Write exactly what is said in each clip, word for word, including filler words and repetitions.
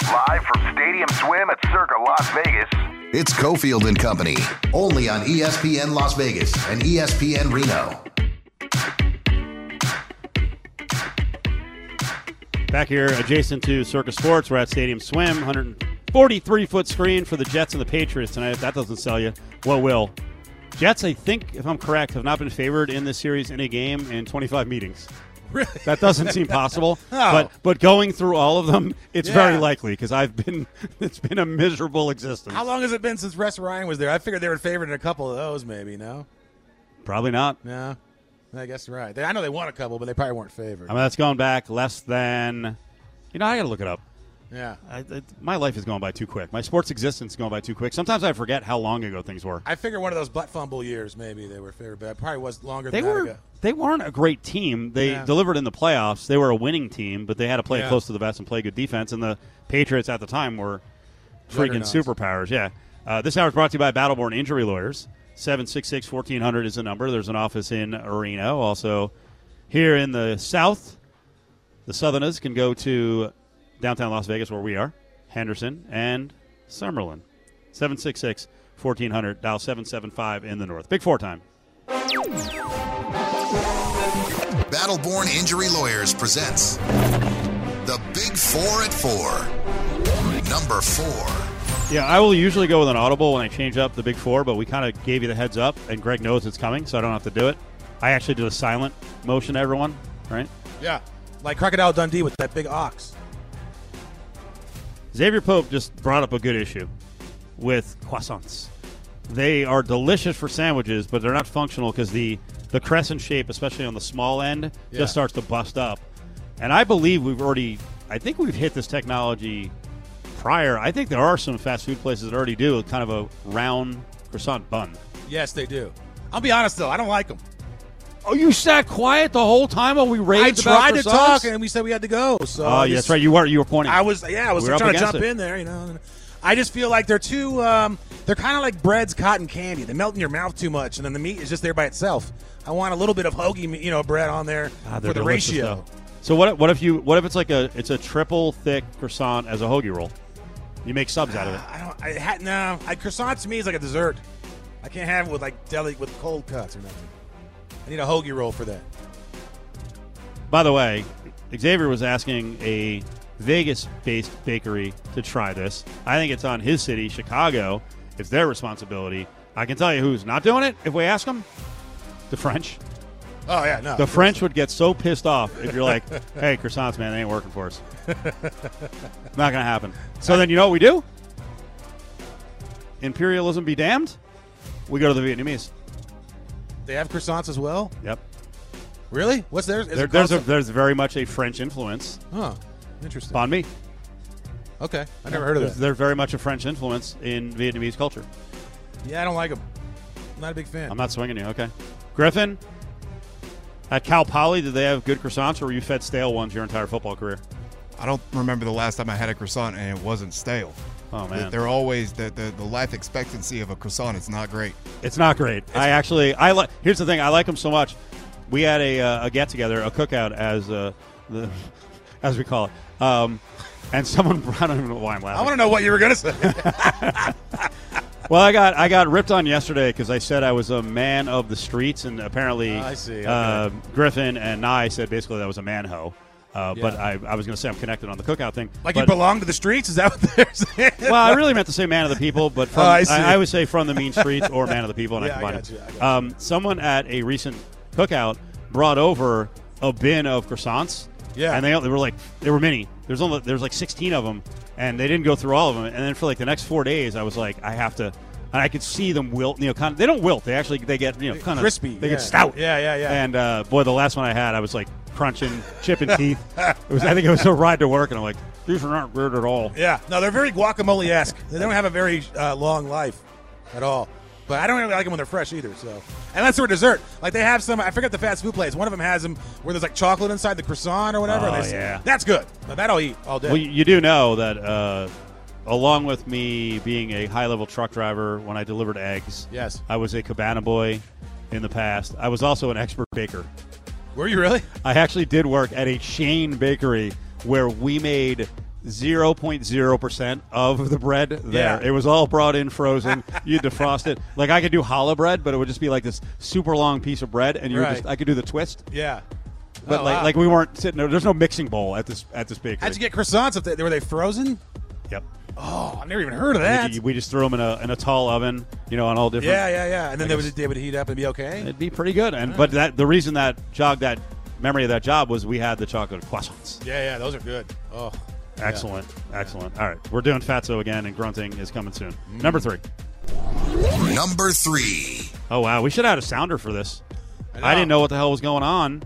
Live from Stadium Swim at Circa Las Vegas. It's Cofield and Company, only on E S P N Las Vegas and E S P N Reno. Back here adjacent to Circa Sports, we're at Stadium Swim, one hundred forty-three foot screen for the Jets and the Patriots tonight. If that doesn't sell you, what will? Jets, I think, if I'm correct, have not been favored in this series in a game in twenty-five meetings. Really? That doesn't seem possible. Oh. But but going through all of them, it's Yeah. very likely because I've been it's been a miserable existence. How long has it been since Russ Ryan was there? I figured they were favored in a couple of those, maybe. No, Probably not. no. I guess you're right. They, I know they won a couple, but they probably weren't favored. I mean, that's going back less than. You know, I got to look it up. yeah. I, it, my life is going by too quick. My sports existence is going by too quick. Sometimes I forget how long ago things were. I figure one of those butt fumble years, maybe they were favored, but it probably was longer They than were that ago. they weren't a great team. They Yeah. delivered in the playoffs. They were a winning team, but they had to play it Yeah. close to the vest and play good defense. And the Patriots at the time were freaking Juggernauts. superpowers. Yeah. Uh, this hour is brought to you by Battleborn Injury Lawyers. seven six six, fourteen hundred is the number. There's an office in Reno. Also, here in the South, the Southerners can go to downtown Las Vegas, where we are, Henderson and Summerlin. seven six six, fourteen hundred, dial seven seven five in the North. Big Four time. Battleborn Injury Lawyers presents The Big Four at Four. Number four. Yeah, I will usually go with an audible when I change up the Big Four, but we kind of gave you the heads up, and Greg knows it's coming, so I don't have to do it. I actually did a silent motion to everyone, right? Yeah, like Crocodile Dundee with that big ox. Xavier Pope just brought up a good issue with croissants. They are delicious for sandwiches, but they're not functional because the, the crescent shape, especially on the small end, Yeah. just starts to bust up. And I believe we've already, I think we've hit this technology prior. I think there are some fast food places that already do kind of a round croissant bun. Yes, they do. I'll be honest, though. I don't like them. Oh, you sat quiet the whole time while we I raved about tried to croissants? talk, and we said we had to go. So Oh, I yeah, just- that's right. You were you were pointing. I was, yeah, I was We were up trying to against jump it. in there, you know. I just feel like they're too, um, they're kind of like bread's cotton candy. They melt in your mouth too much, and then the meat is just there by itself. I want a little bit of hoagie, meat, you know, bread on there Ah, they're for the delicious, ratio. though. So what? What if you? What if it's like a? It's a triple thick croissant as a hoagie roll. You make subs out of it. I don't. I had no. I, croissant to me is like a dessert. I can't have it with like deli with cold cuts or nothing. I need a hoagie roll for that. By the way, Xavier was asking a Vegas-based bakery to try this. I think it's on his city, Chicago. It's their responsibility. I can tell you who's not doing it if we ask them. The French. Oh yeah, no. The French would get so pissed off if you're like, hey, croissants, man, they ain't working for us. Not going to happen. So then you know what we do? Imperialism be damned. We go to the Vietnamese. They have croissants as well. Yep. Really? What's theirs? Is There, it there's, a, called there's very much a French influence some- Huh. Interesting. on me. Okay, I never heard of There's, that. there's very much a French influence in Vietnamese culture. Yeah, I don't like them. Not a big fan. I'm not swinging you. Okay. Griffin, at Cal Poly, did they have good croissants, or were you fed stale ones your entire football career? I don't remember the last time I had a croissant and it wasn't stale. Oh, man. They're always the, the the life expectancy of a croissant is not great. It's not great. I actually, I like. Here's the thing. I like them so much. We had a, uh, a get together, a cookout, as uh, the as we call it. Um, and someone, I don't even know why I'm laughing. I want to know what you were going to say. Well, I got I got ripped on yesterday because I said I was a man of the streets, and apparently, Oh, I see. Okay. uh, Griffin and Nye said basically that was a manho. Uh, Yeah. But I, I was going to say I'm connected on the cookout thing. Like but, you belong to the streets? Is that what they're saying? Well, I really meant to say man of the people, but from, Oh, I I, see. I would say from the mean streets or man of the people, and Yeah, I I combine got them. you, I got Um, someone at a recent cookout brought over a bin of croissants. Yeah. And they, they were like, they were mini. There's only there's like sixteen of them, and they didn't go through all of them. And then for like the next four days, I was like, I have to. And I could see them wilt. You know, kind of. They don't wilt. They actually they get you know kind of Crispy, They yeah. get stout. Yeah, yeah, yeah. And uh, boy, the last one I had, I was like crunching, chipping teeth. It was. I think it was a ride to work, and I'm like, these are not weird at all. Yeah, no, they're very guacamole-esque. They don't have a very uh, long life at all. But I don't really like them when they're fresh either. So, and that's for dessert. Like they have some. I forget the fast food place. One of them has them where there's like chocolate inside the croissant or whatever. Oh, and they- yeah. that's good. But that I'll eat all day. Well, you you do know that, uh, along with me being a high-level truck driver when I delivered eggs, Yes. I was a cabana boy in the past. I was also an expert baker. Were you really? I actually did work at a chain bakery where we made zero point zero percent of the bread there. Yeah. It was all brought in frozen. You defrost it. Like I could do challah bread, but it would just be like this super long piece of bread, and you Right. would just I could do the twist. Yeah. But Oh, like wow. like we weren't sitting there. There's no mixing bowl at this at this bakery. How'd you get croissants? If they, were they frozen? Yep. Oh, I've never even heard of We that. ju- We just threw them in a in a tall oven, you know, on all different. Yeah, yeah, yeah. And then I they guess- would, they would heat up and be okay? It'd be pretty good. And but that the reason that jogged that memory of that job was we had the chocolate croissants. Yeah, yeah, those are good. Oh, Excellent, excellent. All right, we're doing Fatso again, and grunting is coming soon. Number three. Number three. Oh wow, we should have had a sounder for this. I, I didn't know what the hell was going on.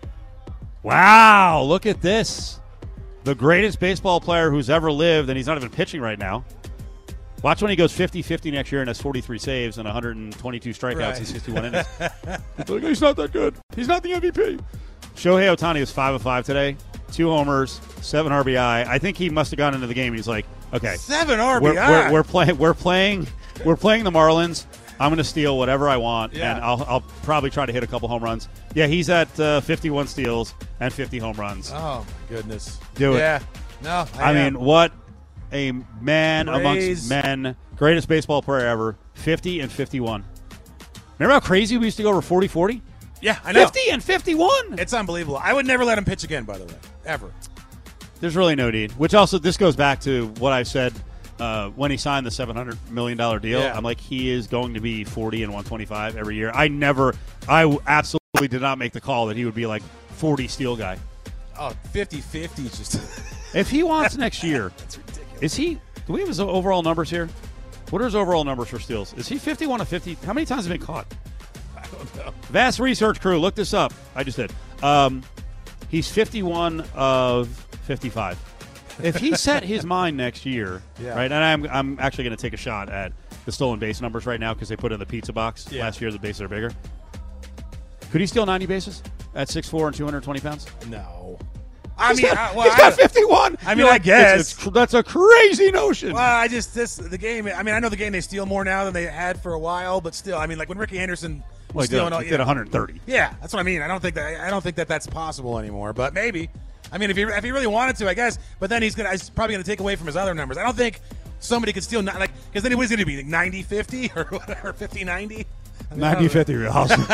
Wow, look at this. The greatest baseball player who's ever lived, and he's not even pitching right now. Watch when he goes fifty fifty next year and has forty-three saves and one hundred twenty-two strikeouts Right. in sixty-one innings. Like, he's not that good. He's not the M V P. Shohei Ohtani is five of five today. Two homers, seven R B I. I think he must have gone into the game. He's like, okay, Seven R B we're, I. we're, we're playing. We're playing. We're playing the Marlins. I'm going to steal whatever I want, Yeah. and I'll, I'll probably try to hit a couple home runs. Yeah, he's at uh, fifty-one steals and fifty home runs. Oh, my goodness. Do it. Yeah. No, I, I am. mean, what a man Praise. amongst men. Greatest baseball player ever. fifty and fifty-one. Remember how crazy we used to go over forty forty? Yeah, I know. fifty and fifty-one. It's unbelievable. I would never let him pitch again, by the way. Ever. There's really no need. Which also, this goes back to what I said uh, when he signed the seven hundred million dollars deal. Yeah. I'm like, he is going to be forty and one twenty-five every year. I never, I absolutely did not make the call that he would be like forty steal guy. Oh, fifty-fifty is just... If he wants next year, That's ridiculous. is he, do we have his overall numbers here? What are his overall numbers for steals? Is he fifty-one of fifty? How many times have he been caught? I don't know. Vast research crew, look this up. I just did. Um, he's fifty-one of fifty-five. If he set his mind next year, Yeah. right? And I'm I'm actually going to take a shot at the stolen base numbers right now because they put in the pizza box Yeah. last year. The bases are bigger. Could he steal ninety bases at six foot four and two hundred twenty pounds? No. I He's mean, got, I, well, he's I, got fifty-one. I mean, You're I like, guess. it's, it's, that's a crazy notion. well, I just this the game. I mean, I know the game they steal more now than they had for a while, but still, I mean, like when Ricky Anderson Well, was he did, stealing all, he you did know, one hundred thirty. Yeah, that's what I mean. I don't think that I don't think that that's possible anymore. But maybe. I mean, if he if he really wanted to, I guess. But then he's gonna he's probably gonna take away from his other numbers. I don't think somebody could steal not like because then what is he gonna be like ninety fifty or whatever fifty ninety. I mean, I don't ninety know. fifty. Awesome.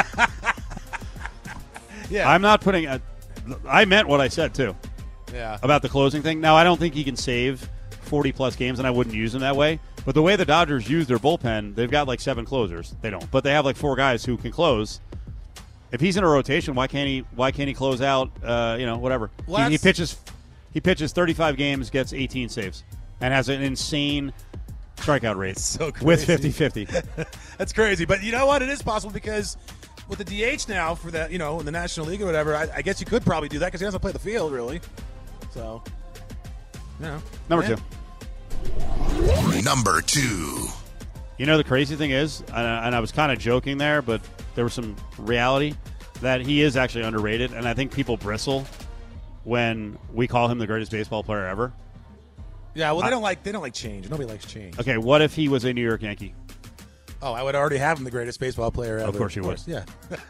Yeah. I'm not putting a. I meant what I said too yeah. about the closing thing. Now I don't think he can save forty plus games, and I wouldn't use him that way. But the way the Dodgers use their bullpen, they've got like seven closers. They don't, but they have like four guys who can close. If he's in a rotation, why can't he? Why can't he close out? Uh, you know, whatever. Well, he, he that's- pitches. He pitches thirty-five games, gets eighteen saves, and has an insane strikeout rate so with crazy. fifty-fifty. That's crazy, but you know what? It is possible because with the D H now for the you know in the National League or whatever, I, I guess you could probably do that because he doesn't play the field really. So, you know, Number yeah. two. Number two. You know, the crazy thing is, and I, and I was kind of joking there, but there was some reality that he is actually underrated, and I think people bristle when we call him the greatest baseball player ever. Yeah, well, they I- don't like they don't like change. Nobody likes change. Okay, what if he was a New York Yankee? Oh, I would already have him the greatest baseball player ever. course you would. Yeah.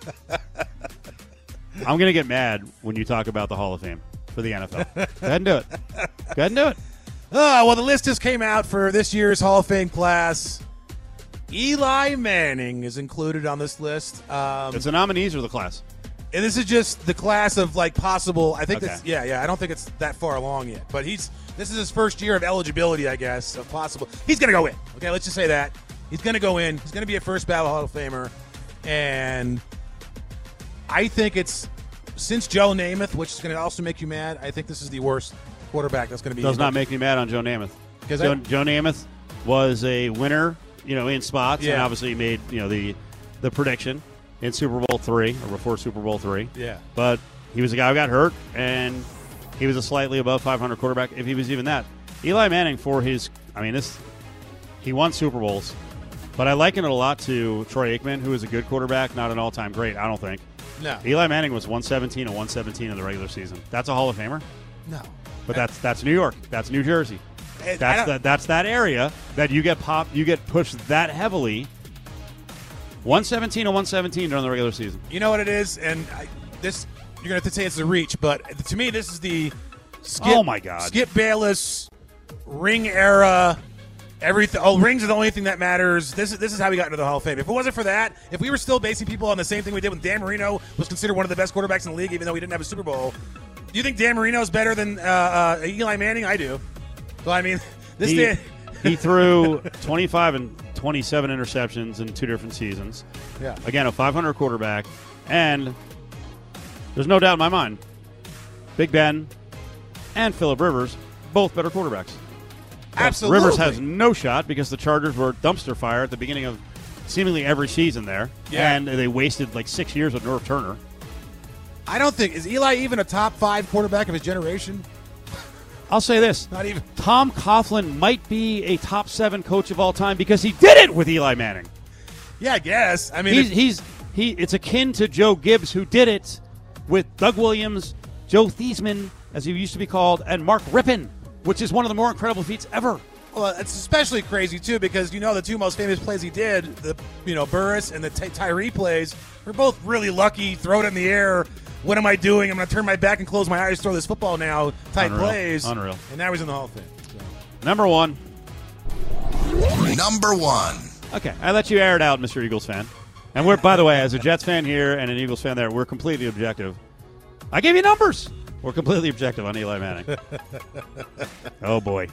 I'm going to get mad when you talk about the Hall of Fame for the N F L. Go ahead and do it. Go ahead and do it. Oh, well, the list just came out for this year's Hall of Fame class. Eli Manning is included on this list. Um, It's the nominees or the class? And this is just the class of like possible. I think Okay. that's yeah, yeah. I don't think it's that far along yet. But he's this is his first year of eligibility, I guess, of possible. He's gonna go in. Okay, let's just say that he's gonna go in. He's gonna be a first ballot Hall of Famer, and I think it's since Joe Namath, which is gonna also make you mad. I think this is the worst quarterback that's gonna be. Does not make me mad on Joe Namath. 'Cause Joe, I- Joe Namath was a winner, you know, in spots, and Yeah. obviously made you know the the prediction in Super Bowl three or before Super Bowl three. Yeah. But he was a guy who got hurt, and he was a slightly above five hundred quarterback, if he was even that. Eli Manning, for his, I mean, this, he won Super Bowls, but I liken it a lot to Troy Aikman, who is a good quarterback, not an all-time great, I don't think. No, Eli Manning was one seventeen and one seventeen in the regular season. That's a Hall of Famer, no. but that's that's New York, that's New Jersey, And I that's don't- that that's that area that you get pop, you get pushed that heavily. one seventeen and one seventeen during the regular season. You know what it is, and I, this you're gonna have to say it's a reach, but to me, this is the Skip, Oh, my God. Skip Bayless, Ring era, everything. Oh, rings are the only thing that matters. This is this is how we got into the Hall of Fame. If it wasn't for that, if we were still basing people on the same thing we did when Dan Marino was considered one of the best quarterbacks in the league, even though he didn't have a Super Bowl, do you think Dan Marino is better than uh, uh, Eli Manning? I do. So I mean, this He, day, he threw twenty-five and twenty-seven interceptions in two different seasons. yeah. Again, a five hundred quarterback, and there's no doubt in my mind, Big Ben and Phillip Rivers, both better quarterbacks. Absolutely. Rivers has no shot because the Chargers were dumpster fire at the beginning of seemingly every season there, Yeah. and they wasted like six years with Norv Turner. I don't think is Eli even a top five quarterback of his generation. I'll say this. Not even. Tom Coughlin might be a top seven coach of all time because he did it with Eli Manning. Yeah, I guess. I mean, He's, if- he's he. It's akin to Joe Gibbs, who did it with Doug Williams, Joe Theismann, as he used to be called, and Mark Rippon, which is one of the more incredible feats ever. well, it's especially crazy too because you know the two most famous plays he did, the you know Burris and the Ty- Tyree plays, were both really lucky. Throw it in the air. What am I doing? I'm going to turn my back and close my eyes, throw this football now. Type Unreal. plays. Unreal. And now he's in the Hall of Fame. So. Number one. Number one. Okay, I let you air it out, Mister Eagles fan. And we're, by the way, as a Jets fan here and an Eagles fan there, we're completely objective. I gave you numbers. We're completely objective on Eli Manning. Oh, boy.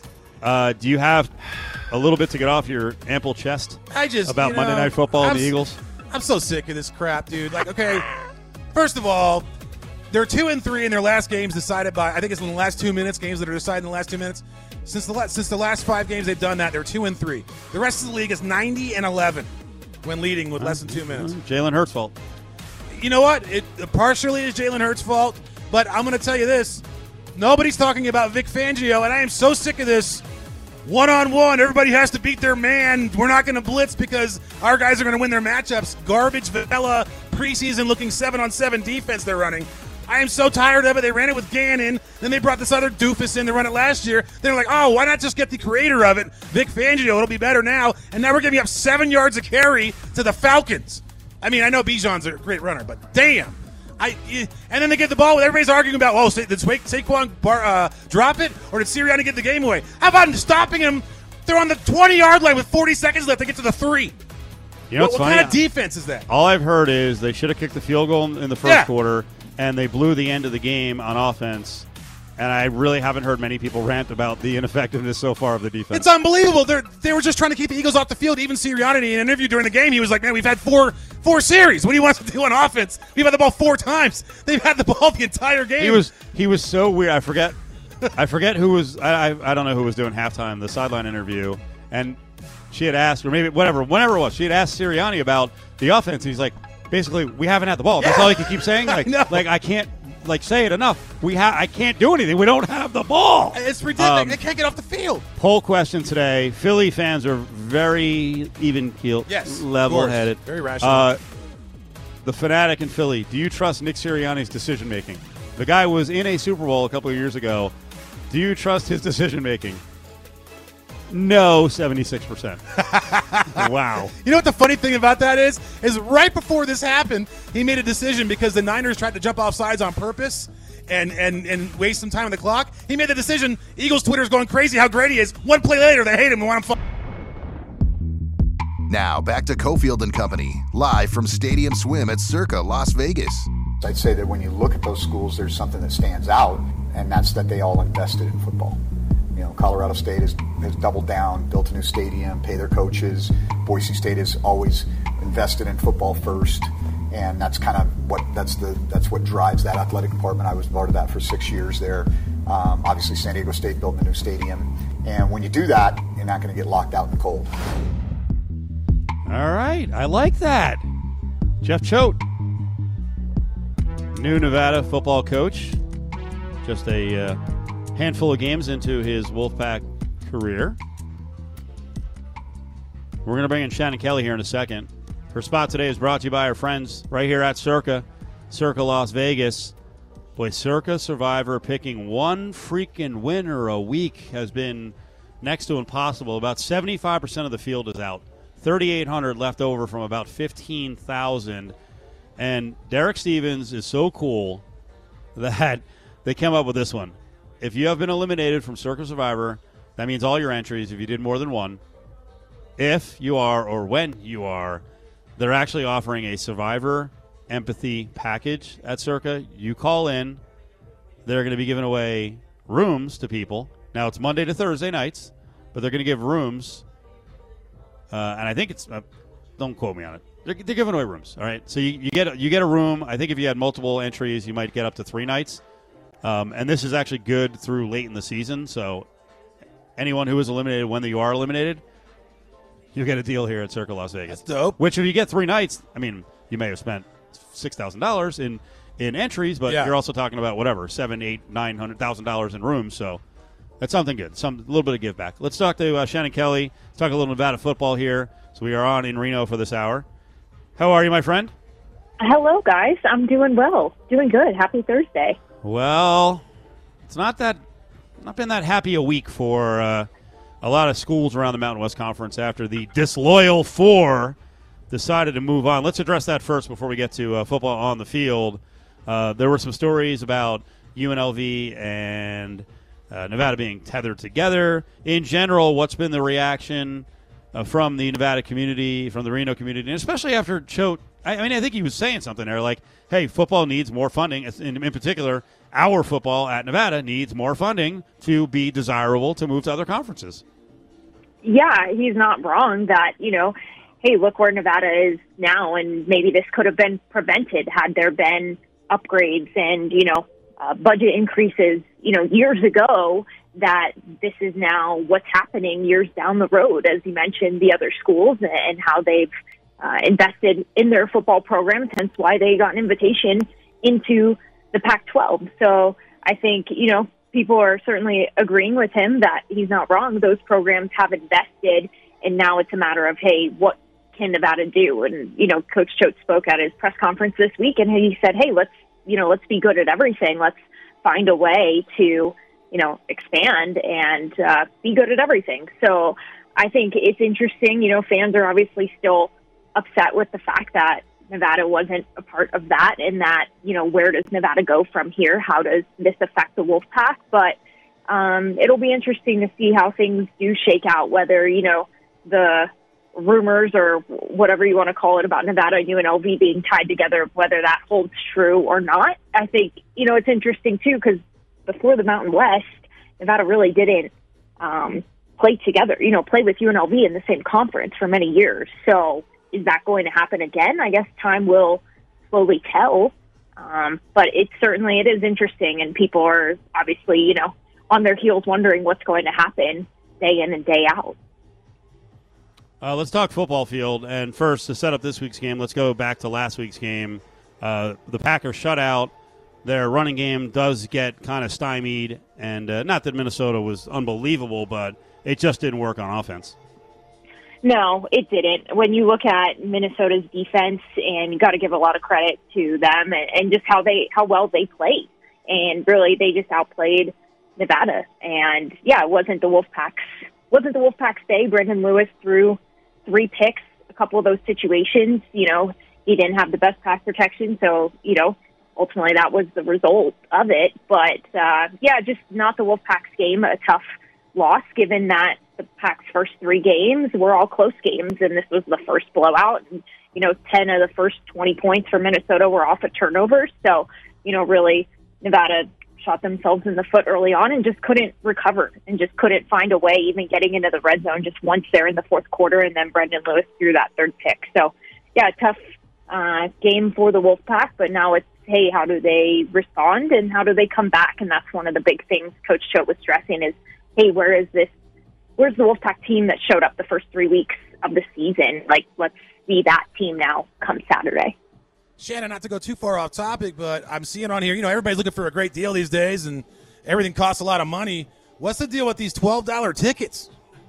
Uh, do you have a little bit to get off your ample chest I just about you Monday know, Night Football and I'm the s- Eagles? I'm so sick of this crap, dude. Like, okay, first of all, they're two and three in their last games decided by I think it's in the last two minutes. Games that are decided in the last two minutes. Since the last, since the last five games they've done that, they're two and three. The rest of the league is ninety and eleven when leading with less than two minutes. Jalen Hurts' fault. You know what? It partially is Jalen Hurts' fault, but I'm going to tell you this: nobody's talking about Vic Fangio, and I am so sick of this. One-on-one, everybody has to beat their man. We're not going to blitz because our guys are going to win their matchups. Garbage, vanilla, preseason-looking seven-on-seven defense they're running. I am so tired of it. They ran it with Gannon. Then they brought this other doofus in to run it last year. They're like, oh, why not just get the creator of it, Vic Fangio? It'll be better now. And now we're giving up seven yards of carry to the Falcons. I mean, I know Bijan's a great runner, but damn. I, and then they get the ball. Everybody's arguing about, oh, did Sa- Saquon Bar, uh, drop it, or did Sirianni get the game away? How about stopping him? They're on the twenty-yard line with forty seconds left to get to the three. You know what what's what funny? kind of defense is that? All I've heard is they should have kicked the field goal in in the first Yeah. quarter, and they blew the end of the game on offense. And I really haven't heard many people rant about the ineffectiveness so far of the defense. It's unbelievable. They they were just trying to keep the Eagles off the field. Even Sirianni in an interview during the game, he was like, "Man, we've had four four series. What do you want us to do on offense? We've had the ball four times. They've had the ball the entire game." He was he was so weird. I forget I forget who was I, I I don't know who was doing halftime, the sideline interview, and she had asked, or maybe whatever, whenever it was, she had asked Sirianni about the offense. He's like, basically, we haven't had the ball. That's Yeah. all he can keep saying. Like, know. like I can't like say it enough. We have I can't do anything. We don't have the ball. It's ridiculous. Um, they can't get off the field. Poll question today. Philly fans are very even keeled, Yes, of level headed, course. Very rational. Uh, the fanatic in Philly. Do you trust Nick Sirianni's decision making? The guy was in a Super Bowl a couple of years ago. Do you trust his decision making? No, seventy-six percent. Wow. You know what the funny thing about that is? Is right before this happened, he made a decision because the Niners tried to jump off sides on purpose and, and, and waste some time on the clock. He made the decision. Eagles Twitter's going crazy how great he is. One play later, they hate him and want him. Fu- Now back to Cofield and Company, live from Stadium Swim at Circa Las Vegas. I'd say that when you look at those schools, there's something that stands out, and that's that they all invested in football. You know, Colorado State has, has doubled down, built a new stadium, pay their coaches. Boise State has always invested in football first, and that's kind of what that's the that's what drives that athletic department. I was part of that for six years there. Um, obviously, San Diego State built a new stadium, and when you do that, you're not going to get locked out in the cold. All right. I like that. Jeff Choate, new Nevada football coach. Just a uh, handful of games into his Wolfpack career. We're going to bring in Shannon Kelly here in a second. Her spot today is brought to you by our friends right here at Circa, Circa Las Vegas. Boy, Circa Survivor picking one freaking winner a week has been next to impossible. About seventy-five percent of the field is out. thirty-eight hundred left over from about fifteen thousand. And Derek Stevens is so cool that they came up with this one. if you have been eliminated from Circa Survivor, that means all your entries, if you did more than one, if you are or when you are, they're actually offering a Survivor empathy package at Circa. You call in, they're going to be giving away rooms to people. Now, it's Monday to Thursday nights, but they're going to give rooms, uh, and I think it's, uh, don't quote me on it. They're, they're giving away rooms, all right? So you, you get you get a room. I think if you had multiple entries, you might get up to three nights. Um, and this is actually good through late in the season. So anyone who is eliminated when you are eliminated, you'll get a deal here at Circa Las Vegas. That's dope. Which, if you get three nights, I mean, you may have spent six thousand dollars in in entries, but Yeah. you're also talking about whatever seven, eight, nine hundred thousand dollars in rooms. So that's something good. Some a little bit of give back. Let's talk to uh, Shannon Kelly. Let's talk a little Nevada football here. So we are on in Reno for this hour. How are you, my friend? Hello, guys. I'm doing well. Doing good. Happy Thursday. Well, it's not that not been that happy a week for uh, a lot of schools around the Mountain West Conference after the disloyal four decided to move on. Let's address that first before we get to uh, football on the field. Uh, there were some stories about U N L V and uh, Nevada being tethered together. In general, what's been the reaction uh, from the Nevada community, from the Reno community, and especially after Choate? I, I mean, I think he was saying something there like, hey, football needs more funding. In, in particular, our football at Nevada needs more funding to be desirable to move to other conferences. Yeah, he's not wrong that, you know, hey, look where Nevada is now, and maybe this could have been prevented had there been upgrades and, you know, uh, budget increases, you know, years ago, that this is now what's happening years down the road, as you mentioned, the other schools and how they've uh, invested in their football programs, hence why they got an invitation into the Pac twelve. So I think, you know, people are certainly agreeing with him that he's not wrong. Those programs have invested, and now it's a matter of, hey, what can Nevada do? And, you know, Coach Choate spoke at his press conference this week, and he said, hey, let's, you know, let's be good at everything. Let's find a way to, you know, expand and uh, be good at everything. So I think it's interesting. You know, fans are obviously still upset with the fact that Nevada wasn't a part of that, and that, you know, where does Nevada go from here? How does this affect the Wolfpack? But um, it'll be interesting to see how things do shake out, whether, you know, the rumors or whatever you want to call it about Nevada and U N L V being tied together, whether that holds true or not. I think, you know, it's interesting, too, because before the Mountain West, Nevada really didn't um, play together, you know, play with U N L V in the same conference for many years. So is that going to happen again? I guess time will slowly tell. Um, but it certainly, it is interesting, and people are obviously, you know, on their heels wondering what's going to happen day in and day out. Uh, let's talk football field. And first, to set up this week's game, let's go back to last week's game. Uh, the Packers shut out. Their running game does get kind of stymied. And uh, not that Minnesota was unbelievable, but it just didn't work on offense. No, it didn't. When you look at Minnesota's defense, and you got to give a lot of credit to them and, and just how they how well they played. And really, they just outplayed Nevada. And, yeah, it wasn't the Wolfpack's, wasn't the Wolfpack's day. Brendan Lewis threw three picks, a couple of those situations. You know, he didn't have the best pass protection, so, you know, ultimately that was the result of it. But, uh, yeah, just not the Wolfpack's game, a tough loss, given that the Pack's first three games were all close games, and this was the first blowout. And, you know, ten of the first twenty points for Minnesota were off of turnovers. So, you know, really, Nevada shot themselves in the foot early on and just couldn't recover and just couldn't find a way, even getting into the red zone just once there in the fourth quarter, and then Brendan Lewis threw that third pick. So, yeah, tough uh, game for the Wolfpack, but now it's, hey, how do they respond and how do they come back? And that's one of the big things Coach Choate was stressing is, hey, where is this? Where's the Wolfpack team that showed up the first three weeks of the season? Like, let's see that team now come Saturday. Shannon, not to go too far off topic, but I'm seeing on here, you know, everybody's looking for a great deal these days, and everything costs a lot of money. What's the deal with these twelve dollars tickets?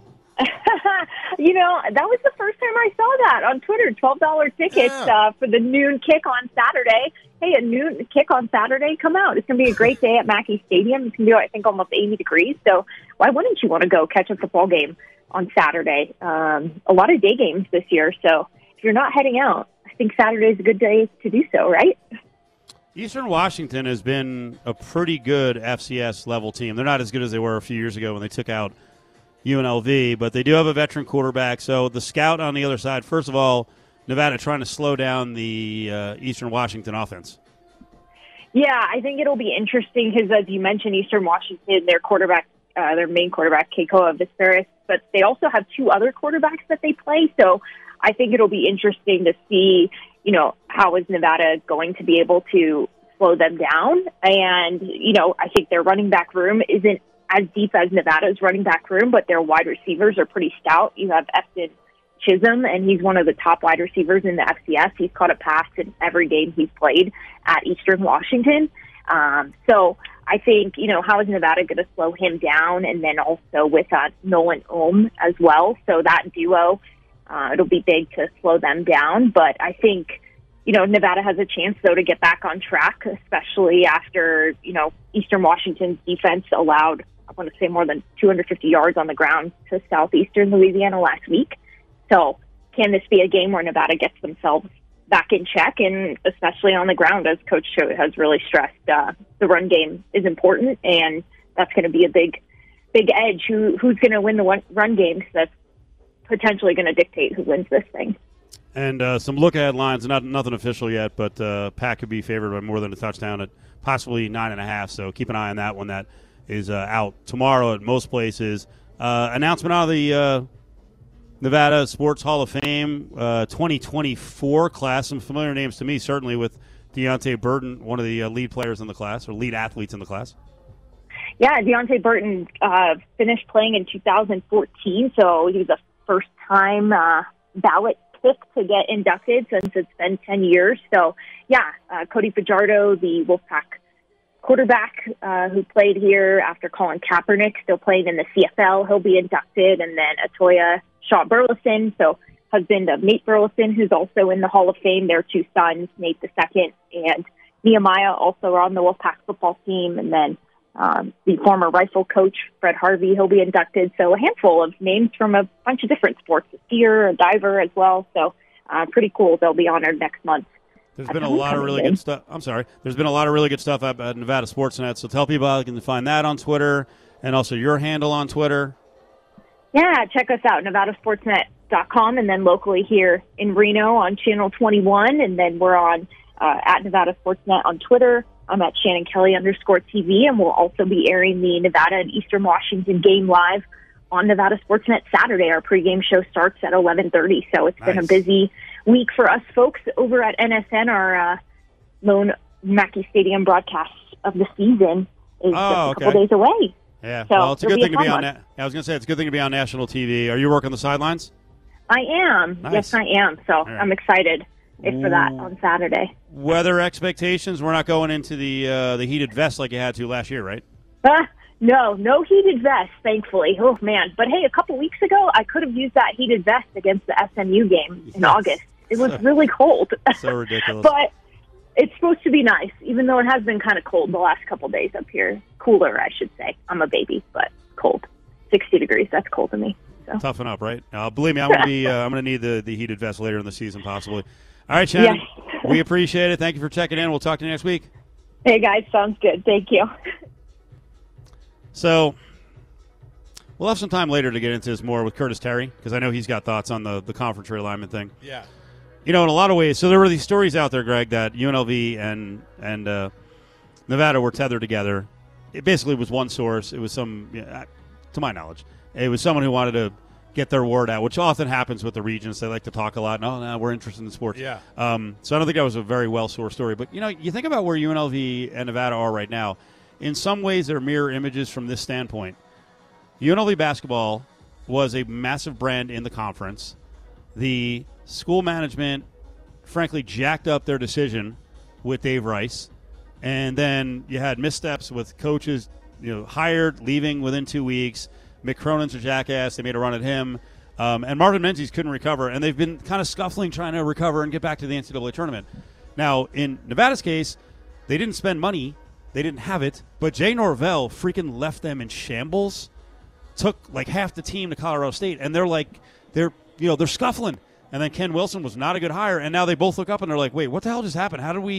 You know, that was the first time I saw that on Twitter, twelve dollars tickets Yeah. uh, for the noon kick on Saturday. Hey, a noon kick on Saturday, come out. It's going to be a great day at Mackey Stadium. It's going to be, I think, almost eighty degrees. So why wouldn't you want to go catch a football game on Saturday? Um, a lot of day games this year. So if you're not heading out, I think Saturday is a good day to do so, right? Eastern Washington has been a pretty good F C S level team. They're not as good as they were a few years ago when they took out U N L V, but they do have a veteran quarterback. So the scout on the other side, first of all, Nevada trying to slow down the uh, Eastern Washington offense. Yeah, I think it'll be interesting because, as you mentioned, Eastern Washington, their quarterback, uh, their main quarterback, Keikoa Visperis, but they also have two other quarterbacks that they play. So I think it'll be interesting to see, you know, how is Nevada going to be able to slow them down. And, you know, I think their running back room isn't as deep as Nevada's running back room, but their wide receivers are pretty stout. You have Efton Chisholm, and he's one of the top wide receivers in the F C S. He's caught a pass in every game he's played at Eastern Washington. Um, so I think, you know, how is Nevada going to slow him down? And then also with uh, Nolan Ohm as well. So that duo, uh, it'll be big to slow them down. But I think, you know, Nevada has a chance, though, to get back on track, especially after, you know, Eastern Washington's defense allowed, I want to say, more than two hundred fifty yards on the ground to Southeastern Louisiana last week. So can this be a game where Nevada gets themselves back in check, and especially on the ground, as Coach Choate has really stressed, uh, the run game is important, and that's going to be a big, big edge. Who Who's going to win the one, run game? So that's potentially going to dictate who wins this thing. And uh, some look-ahead lines, not nothing official yet, but uh, Pack could be favored by more than a touchdown at possibly nine and a half. So keep an eye on that one. That is uh, out tomorrow at most places. Uh, announcement out of the uh, Nevada Sports Hall of Fame uh, twenty twenty-four class. Some familiar names to me, certainly, with Deontay Burton, one of the uh, lead players in the class, or lead athletes in the class. Yeah, Deontay Burton uh, finished playing in two thousand fourteen, so he was a first-time uh, ballot pick to get inducted since it's been ten years. So, yeah, uh, Cody Fajardo, the Wolfpack quarterback uh, who played here after Colin Kaepernick, still playing in the C F L, he'll be inducted, and then Atoya Shaw Burleson, so husband of Nate Burleson, who's also in the Hall of Fame. Their two sons, Nate the second and Nehemiah, also are on the Wolfpack football team. And then um, the former rifle coach, Fred Harvey, he'll be inducted. So a handful of names from a bunch of different sports, a skier, a diver as well. So uh, pretty cool. They'll be honored next month. There's been a lot of really good stuff. I'm sorry. There's been a lot of really good stuff up at Nevada Sportsnet. So tell people how you can find that on Twitter, and also your handle on Twitter. Yeah, check us out, nevada sportsnet dot com, and then locally here in Reno on Channel twenty-one, and then we're on uh, at Nevada Sportsnet on Twitter. I'm at Shannon Kelly underscore T V, and we'll also be airing the Nevada and Eastern Washington game live on Nevada Sportsnet Saturday. Our pregame show starts at eleven thirty, so it's nice. Been a busy week for us folks over at N S N. Our uh, lone Mackey Stadium broadcast of the season is oh, just a okay. couple days away. Yeah, so well, it's a good be thing a to be on. Na- I was going to say it's a good thing to be on national T V. Are you working the sidelines? I am. Nice. Yes, I am. So right. I'm excited for that on Saturday. Weather expectations? We're not going into the uh, the heated vest like you had to last year, right? Uh, no, no heated vest, thankfully. Oh, man. But, hey, a couple weeks ago, I could have used that heated vest against the S M U game in yes. August. It was so, really cold. So ridiculous. But it's supposed to be nice, even though it has been kind of cold the last couple days up here. Cooler, I should say. I'm a baby, but cold. sixty degrees, that's cold to me. So. Toughen up, right? Uh, believe me, I'm going to be. Uh, I'm going to need the, the heated vest later in the season, possibly. All right, Shannon. Yes. We appreciate it. Thank you for checking in. We'll talk to you next week. Hey, guys. Sounds good. Thank you. So we'll have some time later to get into this more with Curtis Terry, because I know he's got thoughts on the, the conference realignment thing. Yeah. You know, in a lot of ways. So there were these stories out there, Greg, that U N L V and and uh, Nevada were tethered together. It basically was one source. It was some, to my knowledge, it was someone who wanted to get their word out, which often happens with the regions. They like to talk a lot. No, no, we're interested in sports. Yeah. Um, so I don't think that was a very well-sourced story. But, you know, you think about where U N L V and Nevada are right now. In some ways, they're mirror images from this standpoint. U N L V basketball was a massive brand in the conference. The school management, frankly, jacked up their decision with Dave Rice. And then you had missteps with coaches, you know, hired, leaving within two weeks. Mick Cronin's a jackass. They made a run at him. Um, and Marvin Menzies couldn't recover. And they've been kind of scuffling trying to recover and get back to the N C double A tournament. Now, in Nevada's case, they didn't spend money. They didn't have it. But Jay Norvell freaking left them in shambles, took like half the team to Colorado State. And they're like, they're, you know, they're scuffling. And then Ken Wilson was not a good hire. And now they both look up and they're like, wait, what the hell just happened? How did we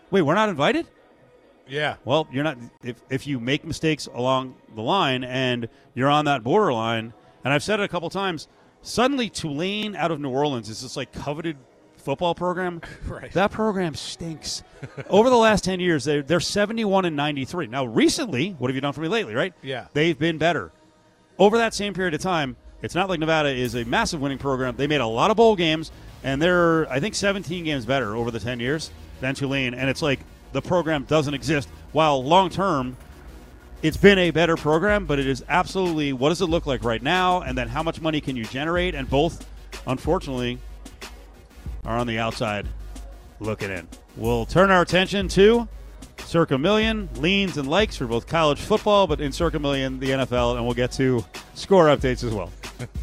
Wait, we're not invited? Yeah. Well, you're not. If if you make mistakes along the line and you're on that borderline, and I've said it a couple times, suddenly Tulane out of New Orleans is this like coveted football program. Right. That program stinks. Over the last ten years, they're, they're seventy-one and ninety-three. Now, recently, what have you done for me lately, right? Yeah. They've been better. Over that same period of time, it's not like Nevada is a massive winning program. They made a lot of bowl games, and they're, I think, seventeen games better over the ten years than Tulane. And it's like the program doesn't exist. While long-term, it's been a better program, but it is absolutely what does it look like right now, and then how much money can you generate? And both, unfortunately, are on the outside looking in. We'll turn our attention to Circa Million, leans and likes for both college football, but in Circa Million, the N F L, and we'll get to score updates as well.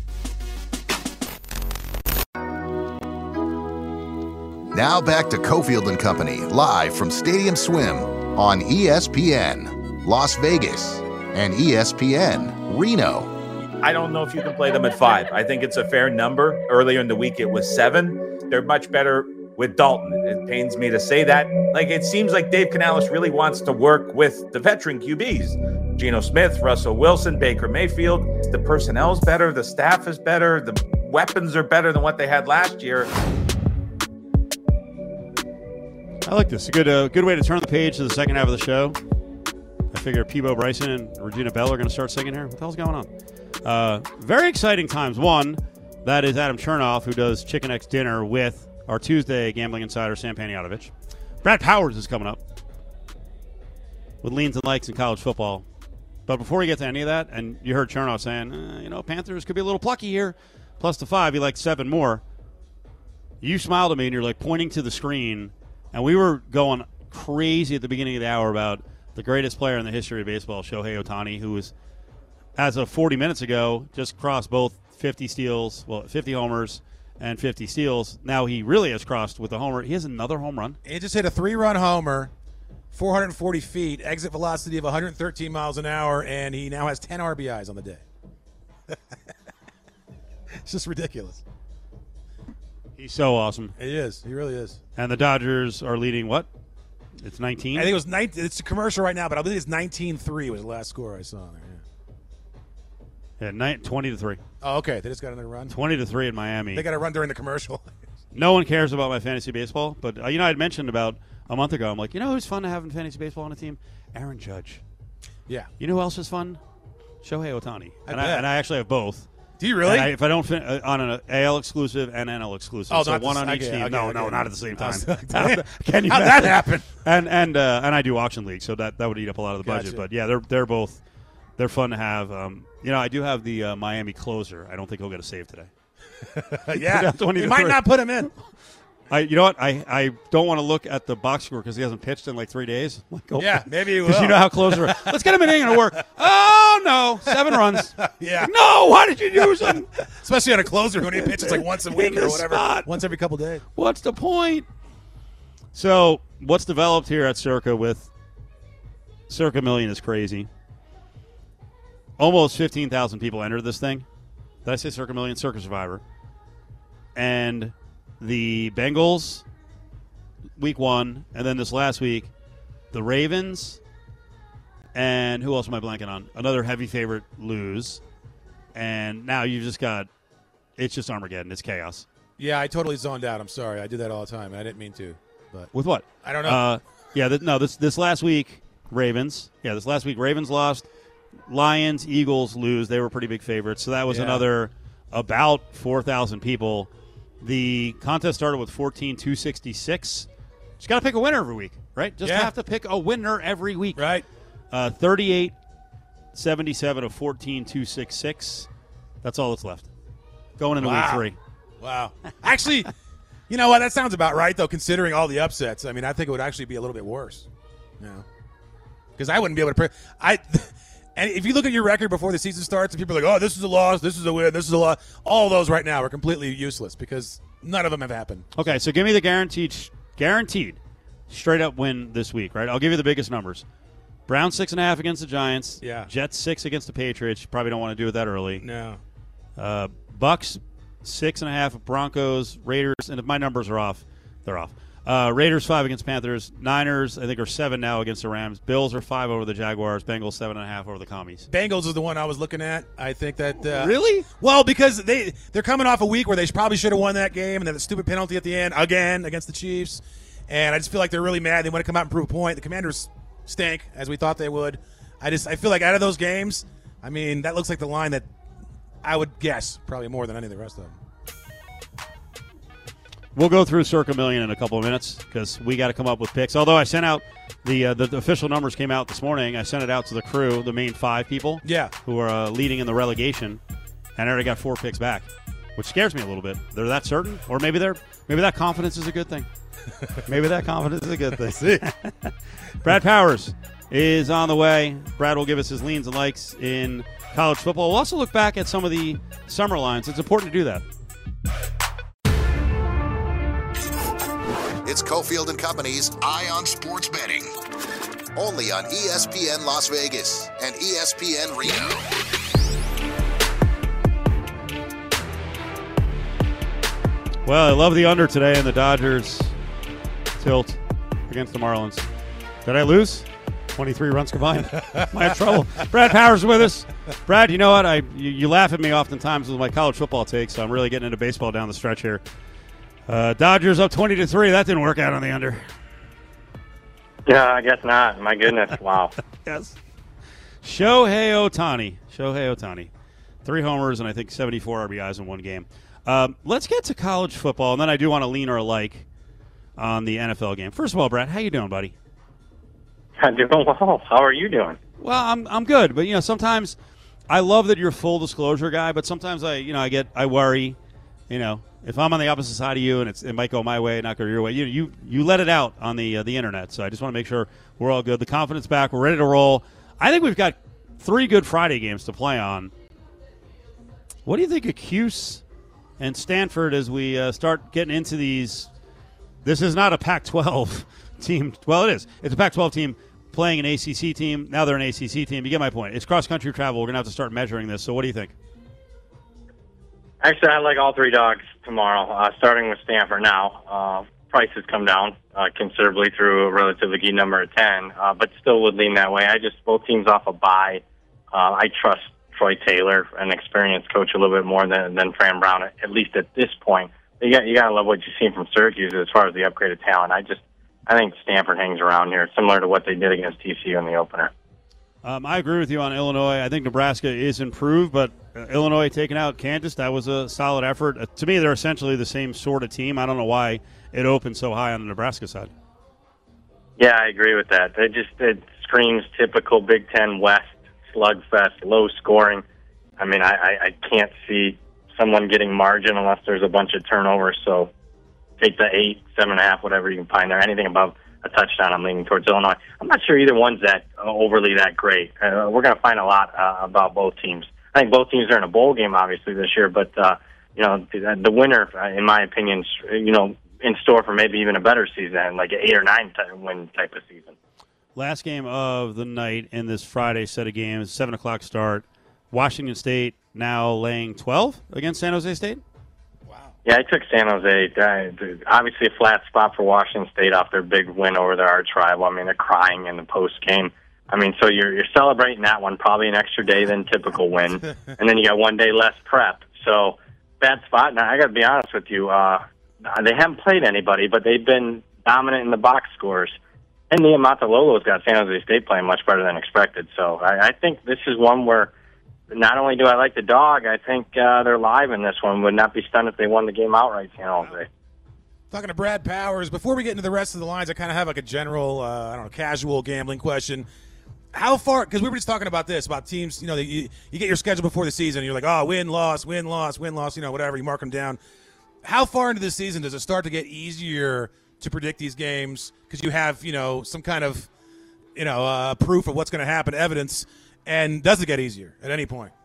Now back to Cofield and Company, live from Stadium Swim on E S P N Las Vegas and E S P N Reno. I don't know if you can play them at five. I think it's a fair number. Earlier in the week, it was seven. They're much better with Dalton. It pains me to say that. Like, it seems like Dave Canales really wants to work with the veteran Q Bs. Geno Smith, Russell Wilson, Baker Mayfield. The personnel's better. The staff is better. The weapons are better than what they had last year. I like this. A good, uh, good way to turn the page to the second half of the show. I figure Peebo Bryson and Regina Bell are going to start singing here. What the hell's going on? Uh, very exciting times. One, that is Adam Chernoff, who does Chicken X Dinner with our Tuesday gambling insider, Sam Panayotovich. Brad Powers is coming up with leans and likes in college football. But before we get to any of that, and you heard Chernoff saying, uh, you know, Panthers could be a little plucky here. Plus the five, he likes seven more. You smiled at me, and you're like pointing to the screen. And we were going crazy at the beginning of the hour about the greatest player in the history of baseball, Shohei Ohtani, who was, as of forty minutes ago, just crossed both fifty steals, well, fifty homers and fifty steals. Now he really has crossed with a homer. He has another home run. He just hit a three-run homer, four hundred forty feet, exit velocity of one hundred thirteen miles an hour, and he now has ten R B Is on the day. It's just ridiculous. He's so awesome. He is. He really is. And the Dodgers are leading what? It's nineteen? I think it was nineteen. It's a commercial right now, but I believe it's nineteen three was the last score I saw there. Yeah, yeah nine, twenty to three. Oh, okay. They just got another run? twenty to three in Miami. They got a run during the commercial. No one cares about my fantasy baseball, but, uh, you know, I had mentioned about a month ago, I'm like, you know who's fun to have in fantasy baseball on a team? Aaron Judge. Yeah. You know who else is fun? Shohei Ohtani. I and, bet. I, and I actually have both. Do you really? And I, if I don't fin- uh, on an A L exclusive and N L exclusive, Oh, so not one the- on each okay, team. okay, no, okay. no, not at the same I time. was like, Can you how'd imagine? that happen? And and uh, and I do auction league, so that, that would eat up a lot of the budget. Gotcha. But yeah, they're they're both they're fun to have. Um, you know, I do have the uh, Miami closer. I don't think he'll get a save today. Yeah. twenty He to might three. not put him in. I you know what I, I don't want to look at the box score because he hasn't pitched in like three days. I'm like, oh, Yeah, maybe he because will. you know how closer. Let's get him in inning to work. Oh no, seven runs. Yeah. No, why did you use him? Especially on a closer when he pitches like once a week In or the whatever. spot. Once every couple days. What's the point? So, what's developed here at Circa with Circa Million is crazy. Almost fifteen thousand people entered this thing. Did I say Circa Million? Circa Survivor. And the Bengals, week one, and then this last week, the Ravens, and who else am I blanking on? Another heavy favorite lose. And now you've just got, it's just Armageddon. It's chaos. Yeah, I totally zoned out. I'm sorry. I do that all the time. I didn't mean to. But With what? I don't know. Uh, yeah, th- no, this this last week, Ravens. Yeah, this last week, Ravens lost. Lions, Eagles lose. They were pretty big favorites. So that was Yeah. another about four thousand people. The contest started with fourteen two sixty-six. Just got to pick a winner every week, right? Just Yeah. have to pick a winner every week. Right. Uh, thirty-eight seventy-seven of fourteen two sixty-six. That's all that's left. Going into Wow. week three. Wow. Actually, you know what? That sounds about right, though, considering all the upsets. I mean, I think it would actually be a little bit worse. You know? Because I wouldn't be able to pre- I And if you look at your record before the season starts and people are like, oh, this is a loss, this is a win, this is a loss, all those right now are completely useless because none of them have happened. Okay, so give me the guaranteed, guaranteed, straight up win this week, right? I'll give you the biggest numbers. Browns six and a half against the Giants. Yeah. Jets six against the Patriots. You probably don't want to do it that early. No. Uh, Bucks six and a half. Broncos, Raiders, and if my numbers are off, they're off. Uh, Raiders five against Panthers. Niners, I think, are seven now against the Rams. Bills are five over the Jaguars. Bengals seven and a half over the Commies. Bengals is the one I was looking at. I think that uh, Really? well because they they're coming off a week where they probably should have won that game, and then the stupid penalty at the end again against the Chiefs, and I just feel like they're really mad. They want to come out and prove a point. The Commanders stink as we thought they would. I just I feel like out of those games, I mean that looks like the line that I would guess probably more than any of the rest of them. We'll go through Circa Million in a couple of minutes because we got to come up with picks. Although I sent out the, uh, the the official numbers came out this morning. I sent it out to the crew, the main five people, Yeah. who are uh, leading in the relegation, and I already got four picks back, which scares me a little bit. They're that certain, or maybe they're maybe that confidence is a good thing. Maybe that confidence is a good thing. Brad Powers is on the way. Brad will give us his leans and likes in college football. We'll also look back at some of the summer lines. It's important to do that. It's Cofield and Company's Eye on Sports Betting. Only on E S P N Las Vegas and E S P N Reno. Well, I love the under today in the Dodgers tilt against the Marlins. Did I lose? twenty-three runs combined. Am I in trouble? Brad Powers is with us. Brad, you know what? I you, you laugh at me oftentimes with my college football takes, so I'm really getting into baseball down the stretch here. Uh, Dodgers up twenty to three. That didn't work out on the under. Yeah, I guess not. My goodness. Wow. Yes. Shohei Ohtani. Shohei Ohtani. Three homers and I think seventy-four R B Is in one game. Um, let's get to college football, and then I do want to lean or alike on the N F L game. First of all, Brad, how you doing, buddy? I'm doing well. How are you doing? Well, I'm I'm good, but you know sometimes I love that you're a full disclosure guy, but sometimes I you know I get I worry, you know. If I'm on the opposite side of you and it's, it might go my way, not go your way, you you you let it out on the uh, the internet. So I just want to make sure we're all good. The confidence back. We're ready to roll. I think we've got three good Friday games to play on. What do you think of Cuse and Stanford as we uh, start getting into these? This is not a Pac twelve team. Well, it is. It's a Pac twelve team playing an A C C team. Now they're an A C C team. You get my point. It's cross-country travel. We're going to have to start measuring this. So what do you think? Actually, I like all three dogs tomorrow, uh, starting with Stanford now. Uh, prices come down uh, considerably through a relatively key number of ten, uh, but still would lean that way. I just, both teams off a bye. Uh, I trust Troy Taylor, an experienced coach, a little bit more than, than Fran Brown, at, at least at this point. You got you got to love what you've seen from Syracuse as far as the upgraded talent. I just, I think Stanford hangs around here, similar to what they did against T C U in the opener. Um, I agree with you on Illinois. I think Nebraska is improved, but uh, Illinois taking out Kansas, that was a solid effort. Uh, to me, they're essentially the same sort of team. I don't know why it opened so high on the Nebraska side. Yeah, I agree with that. It just it screams typical Big Ten West slugfest, low scoring. I mean, I, I, I can't see someone getting margin unless there's a bunch of turnovers. So take the eight, seven and a half, whatever you can find there. Anything above a touchdown, I'm leaning towards Illinois. I'm not sure either one's that uh, overly that great. Uh, we're going to find a lot uh, about both teams. I think both teams are in a bowl game, obviously, this year. But, uh, you know, the, the winner, uh, in my opinion, is, you know, in store for maybe even a better season, like an eight or nine t- win type of season. Last game of the night in this Friday set of games, seven o'clock start. Washington State now laying twelve against San Jose State. Yeah, I took San Jose. Uh, obviously, a flat spot for Washington State off their big win over their arch rival. I mean, they're crying in the post game. I mean, so you're you're celebrating that one, probably an extra day than typical win, and then you got one day less prep. So bad spot. Now I got to be honest with you. Uh, they haven't played anybody, but they've been dominant in the box scores. And Niumatalolo's got San Jose State playing much better than expected. So I, I think this is one where. Not only do I like the dog, I think uh, they're live in this one. Would not be stunned if they won the game outright, San Jose. Talking to Brad Powers. Before we get into the rest of the lines, I kind of have like a general, uh, I don't know, casual gambling question. How far, because we were just talking about this, about teams, you know, you, you get your schedule before the season, and you're like, oh, win, loss, win, loss, win, loss, you know, whatever, you mark them down. How far into the season does it start to get easier to predict these games because you have, you know, some kind of, you know, uh, proof of what's going to happen, evidence? And does it get easier at any point?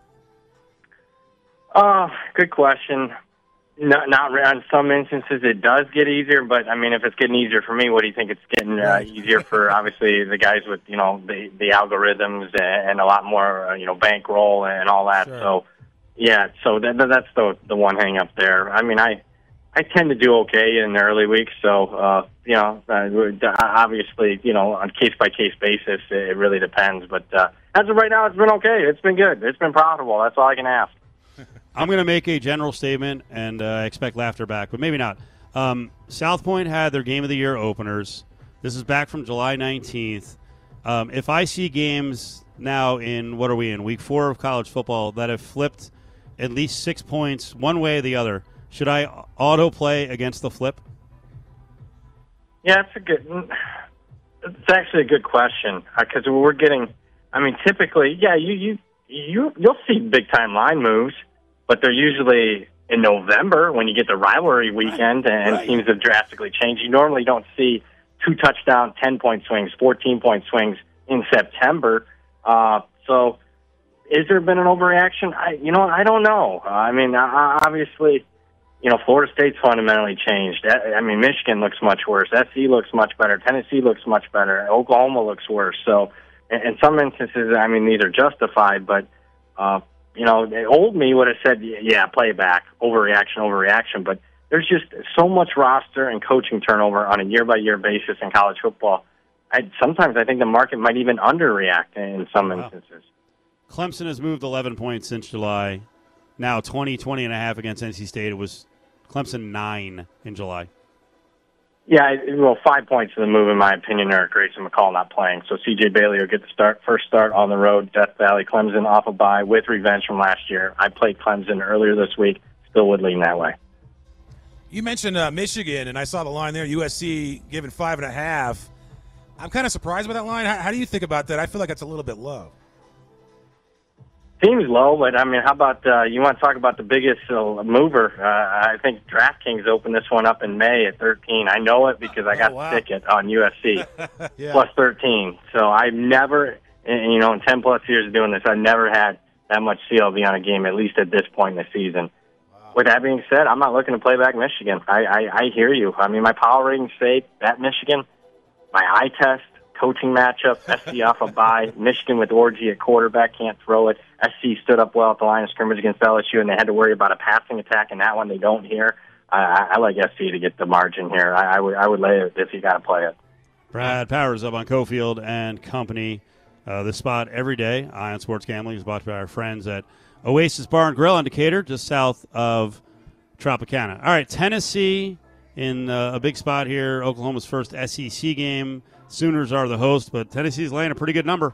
Uh, good question. Not, not on some instances it does get easier, but I mean, if it's getting easier for me, what do you think it's getting uh, easier for? Obviously, the guys with you know the the algorithms and a lot more uh, you know bankroll and all that. Sure. So, yeah, so that, that's the the one hang up there. I mean, I I tend to do okay in the early weeks. So, uh, you know, uh, obviously, you know, on case-by-case basis, it really depends. But uh, as of right now, it's been okay. It's been good. It's been profitable. That's all I can ask. I'm going to make a general statement, and uh, I expect laughter back, but maybe not. Um, South Point had their Game of the Year openers. This is back from July nineteenth. Um, if I see games now in, what are we in, week four of college football, that have flipped at least six points one way or the other, should I auto-play against the flip? Yeah, it's a good. It's actually a good question because uh, we're getting. I mean, typically, yeah, you you you you'll see big time line moves, but they're usually in November when you get the rivalry weekend right, and right. teams have drastically changed. You normally don't see two touchdown, ten point swings, fourteen point swings in September. Uh, so, is there been an overreaction? I, you know, I don't know. Uh, I mean, uh, obviously. You know, Florida State's fundamentally changed. I mean, Michigan looks much worse. S C looks much better. Tennessee looks much better. Oklahoma looks worse. So, in some instances, I mean, these are justified, but, uh, you know, the old me would have said, yeah, play back, overreaction, overreaction. But there's just so much roster and coaching turnover on a year-by-year basis in college football. I, sometimes I think the market might even underreact in some wow. instances. Clemson has moved eleven points since July. Now twenty, twenty and a half against N C State. It was Clemson nine in July. Yeah, well, five points in the move, in my opinion, are Grayson McCall not playing. So C J Bailey will get the start, first start on the road, Death Valley. Clemson off a bye with revenge from last year. I played Clemson earlier this week. Still would lean that way. You mentioned uh, Michigan, and I saw the line there, U S C given five and a half. I'm kind of surprised by that line. How, how do you think about that? I feel like it's a little bit low. Seems low, but I mean, how about uh, you want to talk about the biggest uh, mover? Uh, I think DraftKings opened this one up in May at thirteen. I know it because I got oh, wow. the ticket on U S C yeah. plus thirteen. So I've never, you know, in ten plus years of doing this, I've never had that much C L V on a game, at least at this point in the season. Wow. With that being said, I'm not looking to play back Michigan. I, I, I hear you. I mean, my power ratings say at Michigan, my eye test. Coaching matchup, S C off a bye, Michigan with Orgy at quarterback, can't throw it. S C stood up well at the line of scrimmage against L S U, and they had to worry about a passing attack, and that one they don't hear. I, I like S C to get the margin here. I, I would I would lay it if you got to play it. Brad Powers up on Cofield and Company. Uh, this spot every day. Ion Sports Gambling is brought by our friends at Oasis Bar and Grill in Decatur, just south of Tropicana. All right, Tennessee in uh, a big spot here. Oklahoma's first S E C game. Sooners are the host, but Tennessee's laying a pretty good number.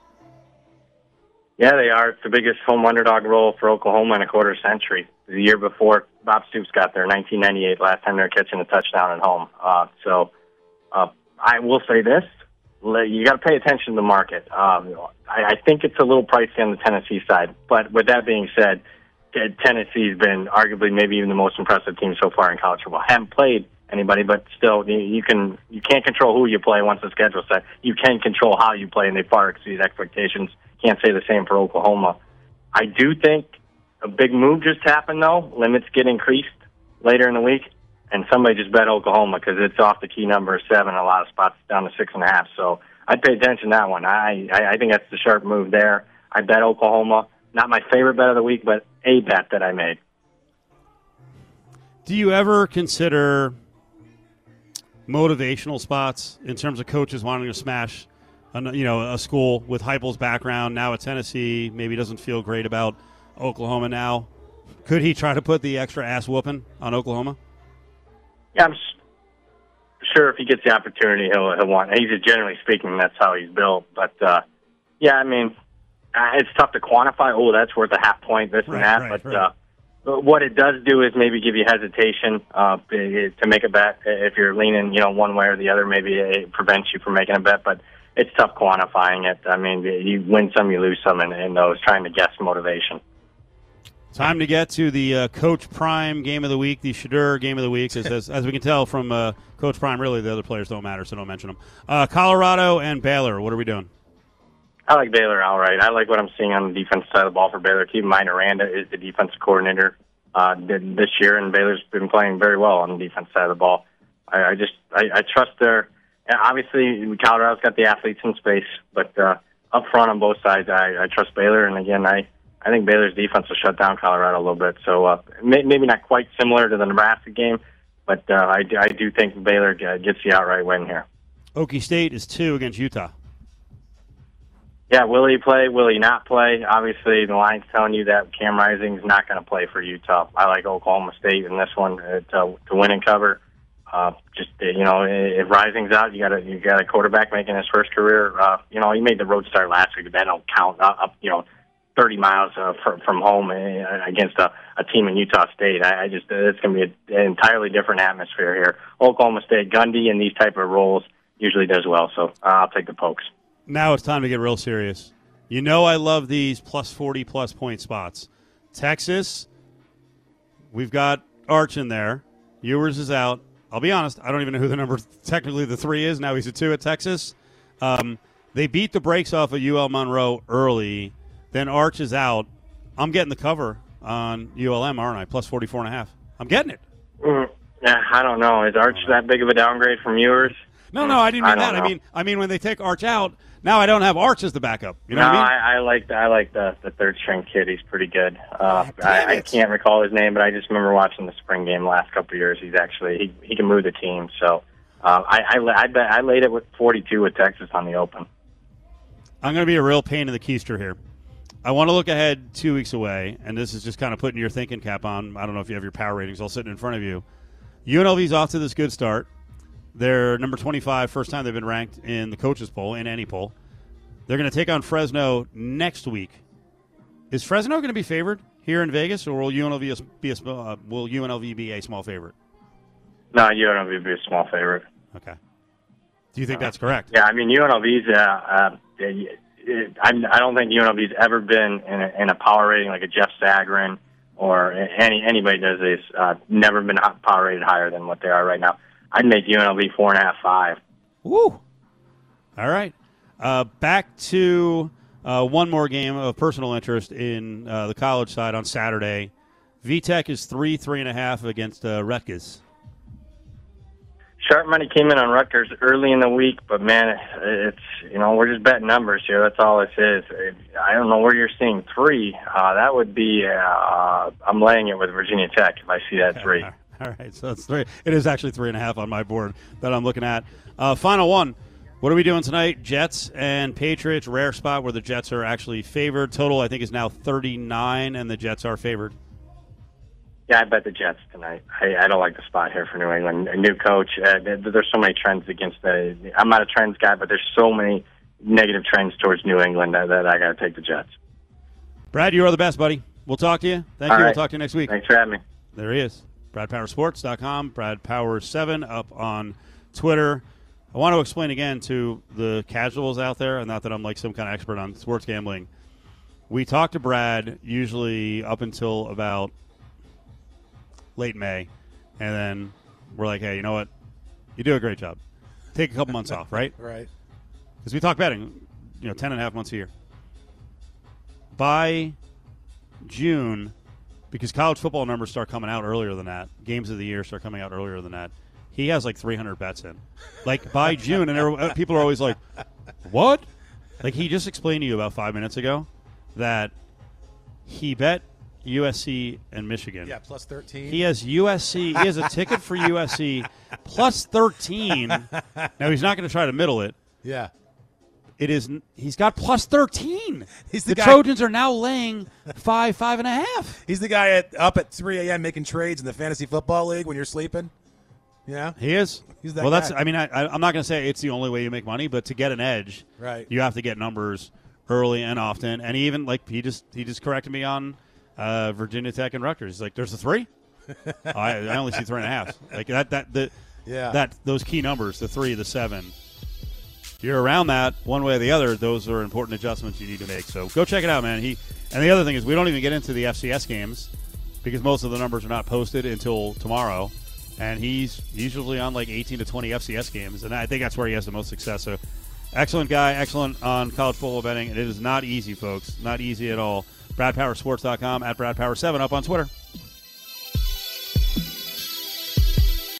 Yeah, they are. It's the biggest home underdog role for Oklahoma in a quarter century. The year before Bob Stoops got there, nineteen ninety-eight, last time they were catching a touchdown at home. Uh, so uh, I will say this. You got to pay attention to the market. Um, I, I think it's a little pricey on the Tennessee side. But with that being said, Tennessee's been arguably maybe even the most impressive team so far in college football. Haven't played anybody, but still, you can you can't control who you play once the schedule's set. You can control how you play, and they far exceed expectations. Can't say the same for Oklahoma. I do think a big move just happened, though. Limits get increased later in the week, and somebody just bet Oklahoma because it's off the key number of seven. A lot of spots down to six and a half. So I'd pay attention to that one. I I, I think that's the sharp move there. I bet Oklahoma. Not my favorite bet of the week, but a bet that I made. Do you ever consider motivational spots in terms of coaches wanting to smash, you know, a school with Heupel's background now at Tennessee? Maybe doesn't feel great about Oklahoma now. Could he try to put the extra ass whooping on Oklahoma? Yeah, I'm sure if he gets the opportunity, he'll he'll want. He's just, generally speaking, that's how he's built. But uh, yeah, I mean, it's tough to quantify. Oh, that's worth a half point, this right, and that. Right, but right. Uh, But what it does do is maybe give you hesitation uh, to make a bet. If you're leaning, you know, one way or the other, maybe it prevents you from making a bet. But it's tough quantifying it. I mean, you win some, you lose some in, in those, trying to guess motivation. Time to get to the uh, Coach Prime game of the week, the Shadur game of the week. As, as, as we can tell from uh, Coach Prime, really the other players don't matter, so don't mention them. Uh, Colorado and Baylor, what are we doing? I like Baylor outright. I like what I'm seeing on the defensive side of the ball for Baylor. Keep in mind, Aranda is the defensive coordinator uh, this year, and Baylor's been playing very well on the defensive side of the ball. I, I just I, I trust their. Obviously, Colorado's got the athletes in space, but uh, up front on both sides, I, I trust Baylor. And again, I, I think Baylor's defense will shut down Colorado a little bit. So uh, may, maybe not quite similar to the Nebraska game, but uh, I, I do think Baylor gets the outright win here. Okie State is two against Utah. Yeah, will he play? Will he not play? Obviously, the line's telling you that Cam Rising is not going to play for Utah. I like Oklahoma State in this one uh, to, to win and cover. Uh, just uh, you know, if Rising's out, you got a you got a quarterback making his first career. Uh, you know, he made the road start last week, but that don't count. Uh, up, you know, thirty miles uh, from, from home uh, against a, a team in Utah State. I, I just uh, it's going to be a, an entirely different atmosphere here. Oklahoma State, Gundy in these type of roles usually does well, so uh, I'll take the Pokes. Now it's time to get real serious. You know I love these plus forty plus point spots. Texas, we've got Arch in there. Ewers is out. I'll be honest, I don't even know who the number technically the three is. Now he's a two at Texas. Um, they beat the brakes off of U L Monroe early. Then Arch is out. I'm getting the cover on U L M, aren't I? Plus forty-four and a half. I'm getting it. Mm, yeah, I don't know. Is Arch that big of a downgrade from Ewers? No, no, I didn't mean I that. know. I mean, I mean when they take Arch out, now I don't have Arch as the backup. You know no, what I mean? I, I like the, I like the, the third string kid. He's pretty good. Uh, I, I can't recall his name, but I just remember watching the spring game last couple of years. He's actually he he can move the team. So uh, I I I, bet, I laid it with forty-two with Texas on the open. I'm going to be a real pain in the keister here. I want to look ahead two weeks away, and this is just kind of putting your thinking cap on. I don't know if you have your power ratings all sitting in front of you. U N L V's off to this good start. They're number twenty-five, first time they've been ranked in the coaches poll, in any poll. They're going to take on Fresno next week. Is Fresno going to be favored here in Vegas, or will U N L V be a, uh, will U N L V be a small favorite? No, U N L V will be a small favorite. Okay. Do you think that's correct? Yeah, I mean U N L V's. Uh, uh, it, it, I, I don't think U N L V's ever been in a, in a power rating like a Jeff Sagarin or any anybody does this. Uh, never been power rated higher than what they are right now. I'd make U N L V four and a half, five. Woo! All right. Uh, back to uh, one more game of personal interest in uh, the college side on Saturday. V TEC is three, three and a half against uh, Rutgers. Sharp money came in on Rutgers early in the week, but man, it's you know we're just betting numbers here. That's all this is. I don't know where you're seeing three. Uh, that would be. Uh, I'm laying it with Virginia Tech if I see that three. All right, so it's three. It is actually three and a half on my board that I'm looking at. Uh, final one. What are we doing tonight? Jets and Patriots. Rare spot where the Jets are actually favored. Total, I think, is now thirty-nine, and the Jets are favored. Yeah, I bet the Jets tonight. I, I don't like the spot here for New England. A new coach. Uh, there's so many trends against the. I'm not a trends guy, but there's so many negative trends towards New England that, that I got to take the Jets. Brad, you are the best, buddy. We'll talk to you. Thank All you. right. We'll talk to you next week. Thanks for having me. There he is. Brad Power Sports dot com. Brad Power seven up on Twitter. I want to explain again to the casuals out there, and not that I'm like some kind of expert on sports gambling. We talk to Brad usually up until about late May, and then we're like, hey, you know what? You do a great job. Take a couple months off, right? Right. Because we talk betting, you know, ten and a half months a year. By June, because college football numbers start coming out earlier than that, games of the year start coming out earlier than that, he has like three hundred bets in. Like by June, and everyone, people are always like, what? Like he just explained to you about five minutes ago that he bet U S C and Michigan. Yeah, plus thirteen. He has U S C. He has a ticket for U S C plus thirteen. Now he's not going to try to middle it. Yeah. It is. He's got plus thirteen. He's the the guy- Trojans are now laying five, five and a half. He's the guy at, up at three a.m. making trades in the fantasy football league when you're sleeping. Yeah. He is. He's that well, that's. guy. I mean, I, I, I'm not going to say it's the only way you make money, but to get an edge, Right. you have to get numbers early and often. And he even like he just he just corrected me on uh, Virginia Tech and Rutgers. He's like, "There's a three. oh, I, I only see three and a half. Like that. That the Yeah. that those key numbers, the three, the seven. If you're around that one way or the other, those are important adjustments you need to make. So go check it out, man. He and the other thing is we don't even get into the F C S games because most of the numbers are not posted until tomorrow. And he's usually on like eighteen to twenty F C S games, and I think that's where he has the most success. So, excellent guy, excellent on college football betting, and it is not easy, folks. Not easy at all. Brad Power Sports dot com, at Brad Power seven up on Twitter.